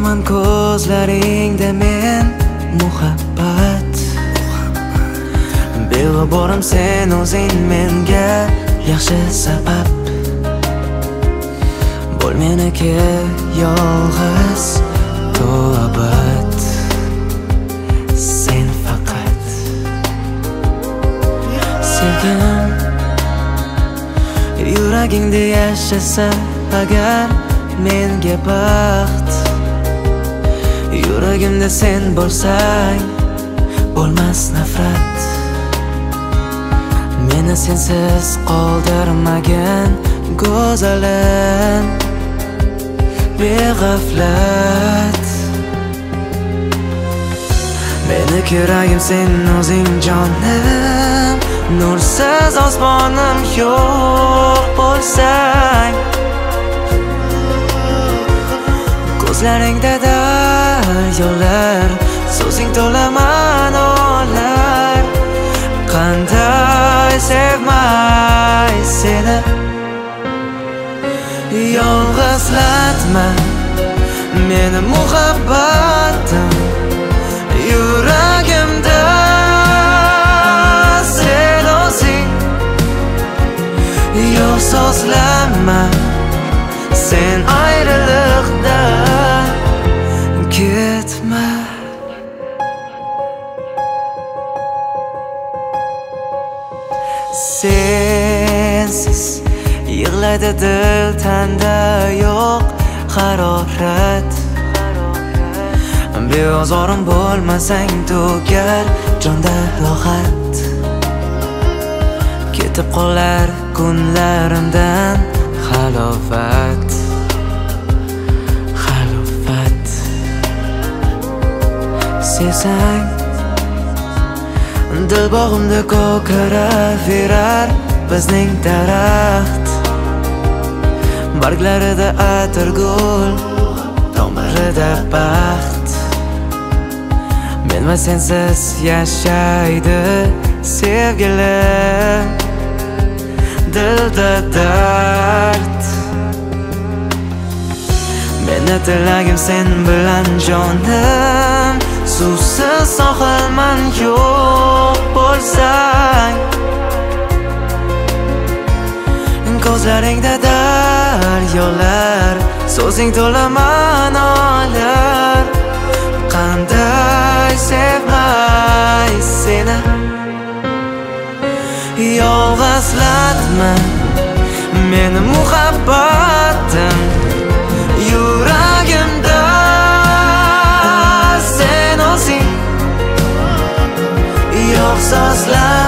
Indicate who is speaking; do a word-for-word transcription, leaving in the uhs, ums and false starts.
Speaker 1: Ko'raman ko'zlaringda men muhabbat. Beg'uborim sen o'zing menga yaxshi sabab. Bo'l meniki yolg'iz to'bat. Sen faqat sevgim, yuragingda yashasa agar menga baxt. Yuragimda sen bo'lsang bo'lmas nafrat. Meni sensiz qoldirmagin go'zalim, beg'aflat. Meni keragim sen o'zing jonim, nursiz osmonim yo'q bo'lsang. Ko'zlaringda daryolar, so'zing to'la ma'nolar. Qanday sevmay seni, yolg'izlatma meni muhabbatim. Yuragimda sen o'zing, yo'q so'zlama sen ayriliqdan ketma. Sensiz yig'laydi dil, tanda yo'q harorat. Beozorim bo'lmasang tugar jonda rohat. Ketib qolar kunlarimdan halovat, halovat. Sevsang dil bog'imda ko'karaverar bizning daraxt. Barglarida atirgul, tomirida baxt. Men va sensiz yashaydi sevgilim, dilda dard. Meni tilagim sen bilan jonim, suvsiz sohilman yo'q bo'lsang. Ko'zlaringda daryolar, so'zing to'la ma'nolar. Qanday sevmay seni, yolg'izlatma meni muhabbatim. Yuragimda sen o'zing, yo'q so'zlar